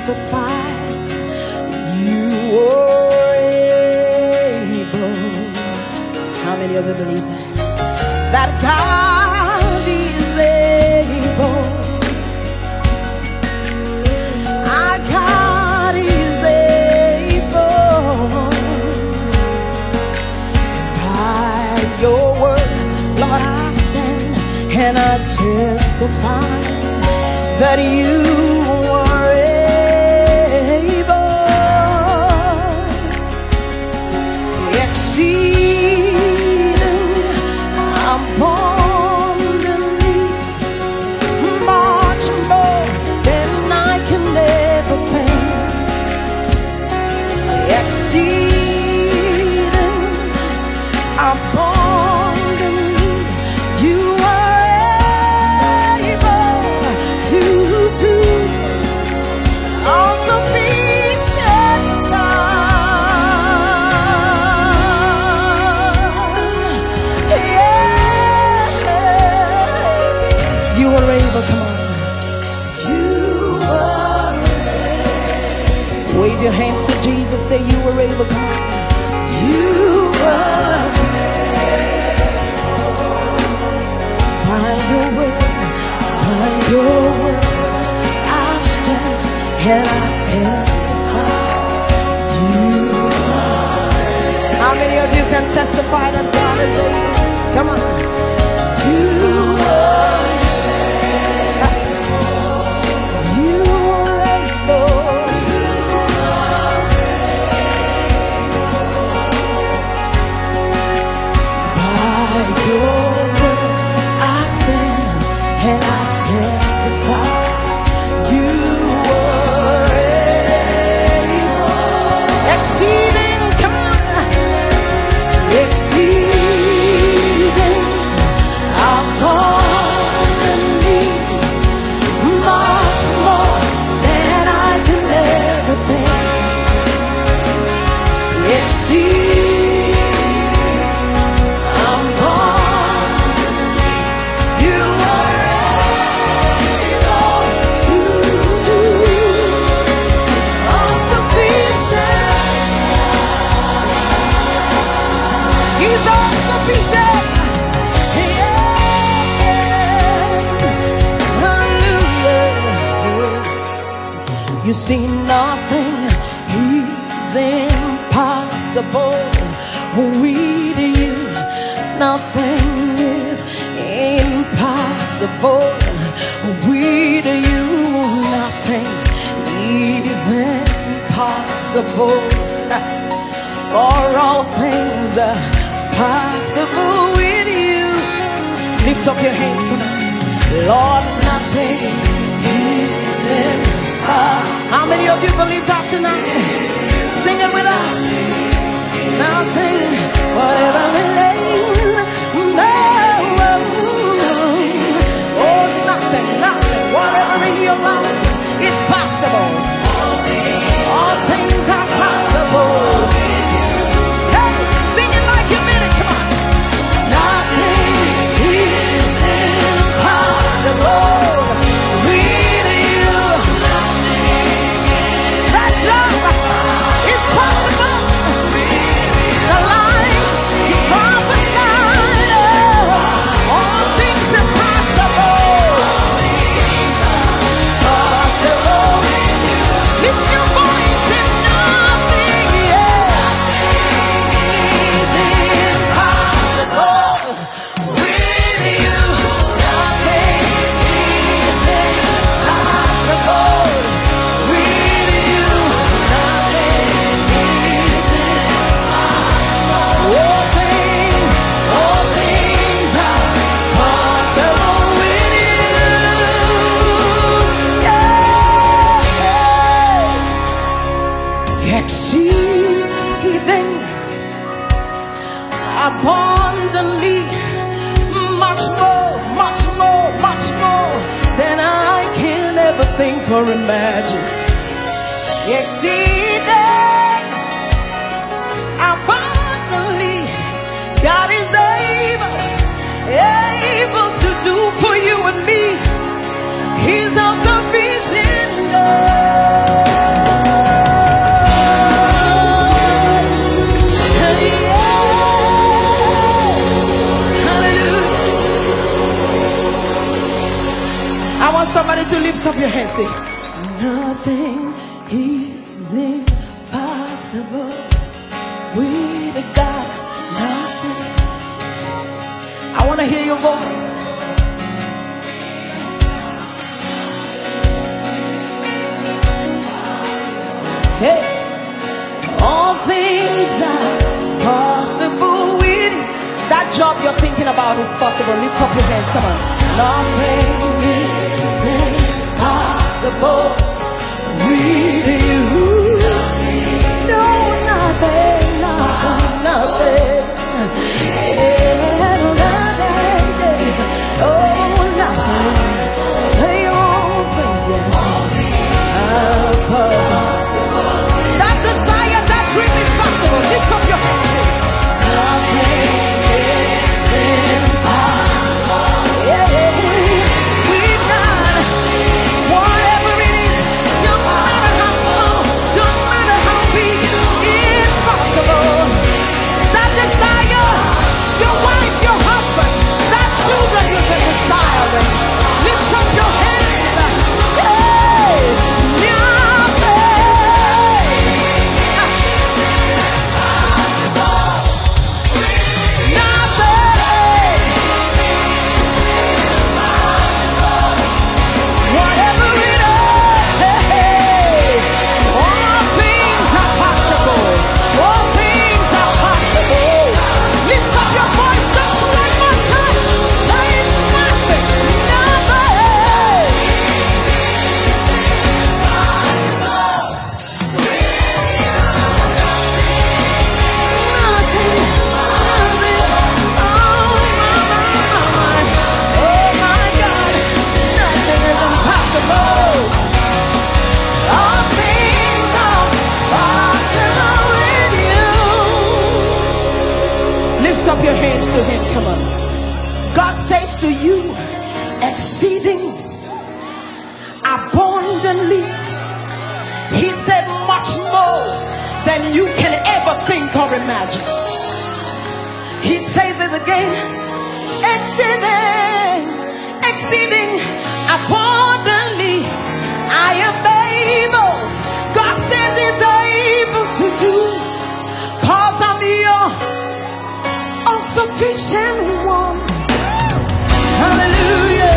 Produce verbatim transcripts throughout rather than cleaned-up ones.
testify you are able. How many of you believe that? That God is able. Our God is able. By your word, Lord, I stand and I testify that you are able, exceeding abundantly, much more than I can ever think, exceeding abundantly, you are able to do all sufficient God. Yeah, you are able. Come on, you are able. Wave your hands to Jesus. Say you are able. Come on, you are able. By your word, by your word, I stand and I testify you are able. How many of you can testify that God is able? Come on. You are able. You are able. By your word, I stand and I testify you are able. Exceeding, come on, exceeding abundantly, much more than I can ever think, exceeding abundantly, you are able to do all sufficient. He's all sufficient. Yeah. Hallelujah. You see, nothing is impossible with you. Nothing is impossible with you. Nothing is impossible. For all things are possible with you. Lift up your hands tonight. Lord, nothing is impossible. How many of you believe that tonight? Sing it with us. Nothing, whatever it is. No. Oh, nothing, nothing, whatever in your life, it's possible. All things are possible. Hey, sing it like you mean it. Come on. Nothing is impossible with you. That job is possible. The life you prophesied, all things are possible. Possible. Lift your voice and nothing, yeah. Nothing is impossible with you. Nothing is impossible with you. Nothing is impossible. All things, all things are possible with you. Yeah. Exceeding abundantly, much more, much more, much more than I can ever think or imagine. Exceeding abundantly, God is able, able to do for you and me. He's all sufficient. Lift up your hands, say, nothing is impossible with God. Nothing. I want to hear your voice. Hey, all things are possible with that job you're thinking about is possible. Lift up your hands, come on. Nothing is impossible with you. No, nothing, nothing, nothing. Oh, nothing. Say all things. That desire, that dream is possible. Lift up your hands. Nothing is impossible. Yeah, with God, whatever it is, no matter how small, no matter how big, it's possible. That desire, your wife, your husband, that children you've been desiring, lift up your hands. Up your hands to him, come on. God says to you, exceeding abundantly. He said much more than you can ever think or imagine. He says it again, exceeding, exceeding abundantly. I am able. God says he's able to do, cause I'm your sufficient one. Hallelujah.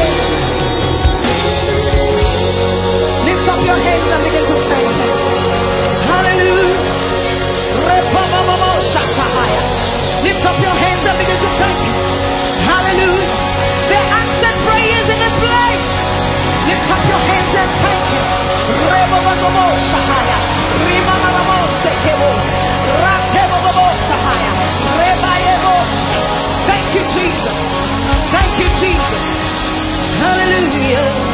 Lift up your hands and begin to thank him. Hallelujah. Lift up your hands and begin to thank him. Hallelujah. The answered prayers in this place. Lift up your hands and thank him. Thank you, Jesus. Thank you, Jesus. Hallelujah.